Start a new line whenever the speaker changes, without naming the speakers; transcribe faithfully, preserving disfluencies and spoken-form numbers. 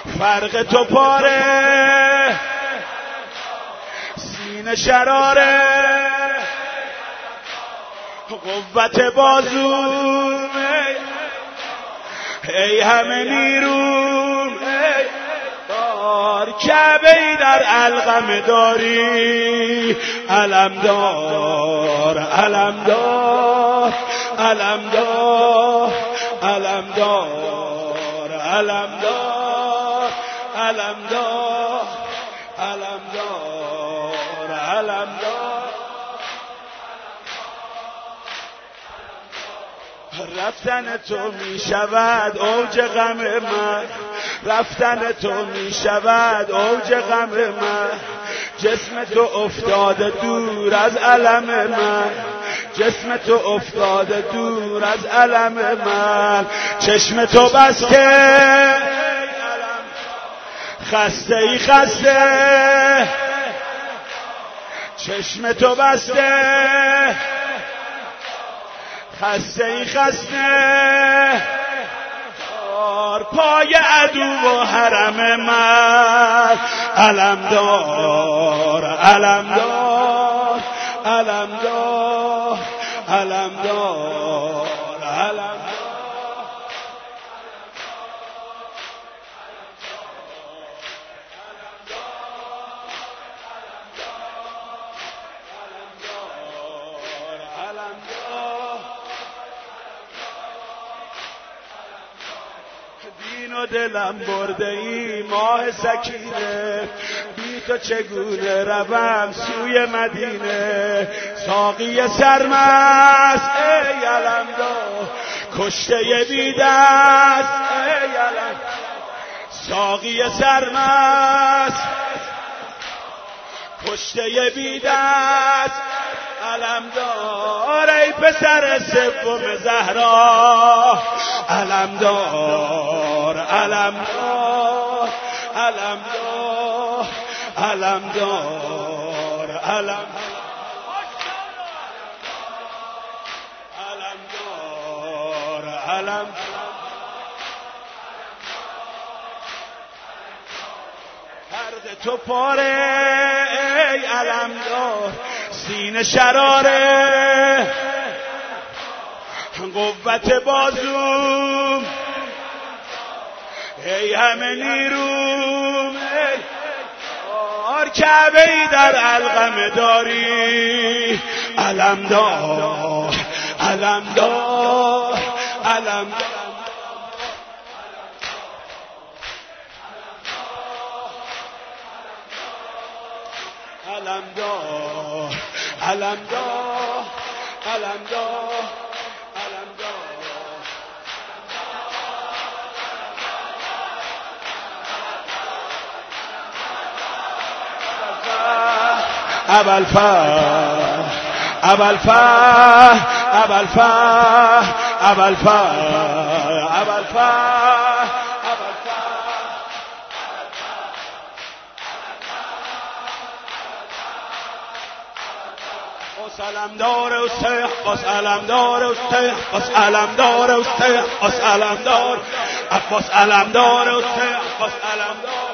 فرق تو پاره سینه شراره قوت بازوم ای همه نیروم ای دار کعبه ای در علقم داری علم دار علم دار علم دار علم دار علم دار علم دار علم دار علم دار رفتن تو می شود اوج غم من رفتن تو می شود اوج غم من جسم تو افتاده دور از علم من جسم تو افتاده دور از علم من چشم تو بسته خسته ای خسته چشم تو بسته خسته ای خسته پای عدو و حرم من علم دار علم دار علم دار علم دار علم دین و دلم برده ای ماه سکینه بی تو چگونه روم سوی مدینه ساقی سرمست ای علمدار کشته بی دست ای علم ساقی سرمست کشته بی دست علمدار ای پسر سوم زهرا علمدار علمدار علمدار علمدار علمدار علمدار فرد تو پاره ای علمدار سینه شراره قوت بازوم ای همه نیروم آر کعبه ای در علقم داری علمدار علمدار علمدار علمدار علمدار علمدار ابوالفضل ابوالفضل ابوالفضل ابوالفضل ابوالفضل علمدار استیح عباس علمدار استیح عباس علمدار استیح عباس علمدار عباس علمدار استیح عباس علمدار